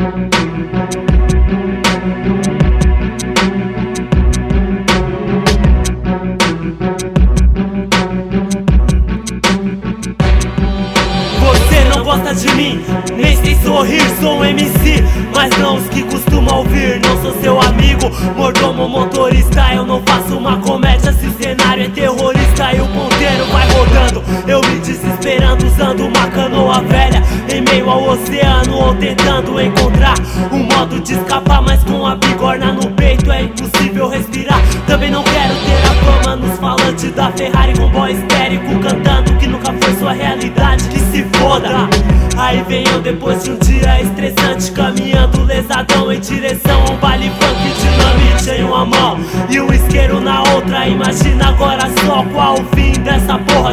Gosta de mim, nem sei sorrir, sou um MC, mas não os que costumam ouvir. Não sou seu amigo, mordomo motorista. Eu não faço uma comédia se o cenário é terrorista e o ponteiro vai rodando, eu me desesperando usando uma canoa velha em meio ao oceano, ou tentando encontrar um modo de escapar, mas com a bigorna no peito é impossível respirar. Também não quero ter a fama nos falantes da Ferrari com boy histérico cantando que nunca foi sua realidade, que se foda. Aí vem eu depois de um dia estressante, caminhando lesadão em direção a um baile funk, dinamite em uma mão e um isqueiro na outra. Imagina agora só qual o fim dessa porra.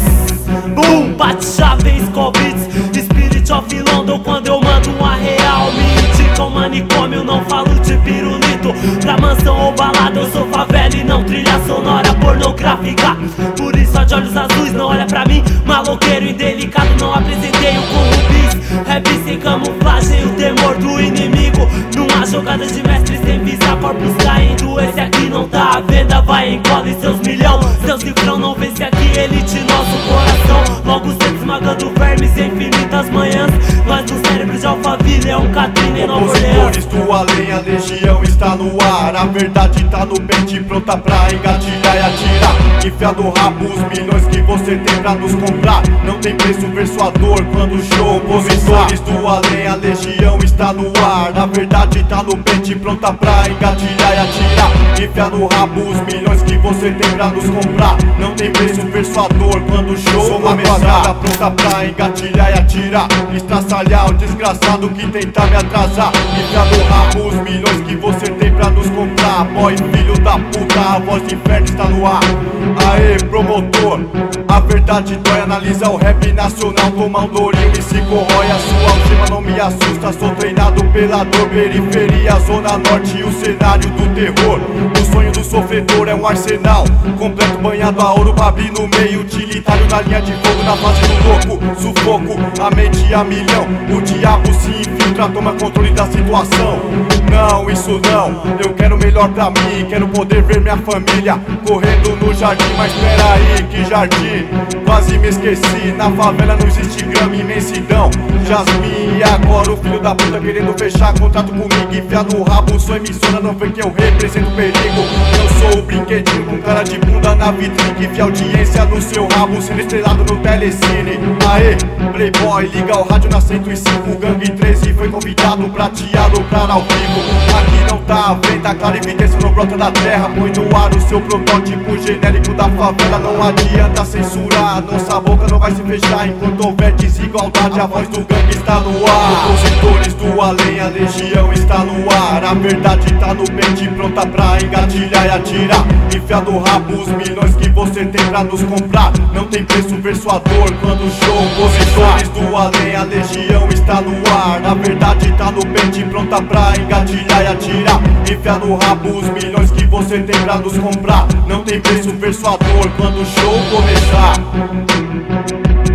Boom, bate-chave, Skull Beats, Spirit of London. Quando eu mando uma real, me indica um manicômio. Não falo de pirulito pra mansão ou balada. Eu sou favela e não trilha sonora pornográfica. Por isso a de olhos azuis não olha pra mim, maloqueiro indelicado. Não apresentei o corrupis, rap sem camuflagem, o temor do inimigo. Numa jogada de mestre sem visar, corpos caindo. Esse aqui não tá à venda, vai engole seus milhão. Seu cifrão não vence aqui, elite nosso coração. Logo cedo esmagando vermes em infinitas manhãs. Nós no cérebro de Alphaville é um Catrina em Nova Orleans. Opositores do além, a legião está no ar. A verdade tá no pente, pronta pra engatilhar e atirar. Enfiar no rabo os milhões que você tem pra nos comprar. Não tem preço persuador quando o show começar. Opositores do além, a legião está no ar. A verdade tá no pente, pronta pra engatilhar e atirar. Enfiar no rabo os milhões que você tem pra nos comprar. Não tem preço persuador quando o show começar. Pronta pra engatilhar e atirar. Estraçalhar o desgraçado que tentar me atrasar. Enfiar no rabo os milhões que você tem pra nos comprar. Boy, filho da puta, a voz do inferno está no ar. Aê, promotor, a verdade dói, analisa o rap nacional. Toma um dourinho e se corrói, a sua algema não me assusta. Sou treinado pela dor, periferia, zona norte e o cenário do terror. O sonho do sofredor é um arsenal completo banhado a ouro pra abrir no meio. Utilitário na linha de fogo, na fase do louco. Sufoco, a mente a milhão. O diabo se infiltra, toma controle da situação. Não, isso não, eu quero melhor pra mim. Quero poder ver minha família correndo no jardim. Mas peraí, que jardim? Quase me esqueci, na favela não existe grama, imensidão. Jasmin, e agora o filho da puta querendo fechar contrato comigo. Enfiar no rabo, sou emissora, não foi que eu represento perigo. Eu sou o brinquedinho com cara de bunda na vitrine, que enfia audiência no seu rabo, sendo estrelado no telecine. Aê, playboy, liga o rádio na 105. Gangue 13 foi convidado pra te aloprar ao vivo. Aqui não tá à venda, clara evidência não brota da terra. Põe no ar o seu protótipo genérico da favela. Não adianta censurar, nossa boca não vai se fechar. Enquanto houver desigualdade, a voz do gangue está no ar. Opositores do além, a legião está no ar. A verdade tá no pente, pronta pra engatilhar e atirar. Enfiar no rabo os milhões que você tem pra nos comprar. Não tem preço persuador quando o show começar. Opositores do além, a legião está no ar. A verdade tá no pente, pronta pra engatilhar e atirar. Enfiar no rabo os milhões que você tem pra nos comprar. Não tem preço persuador quando o show começar.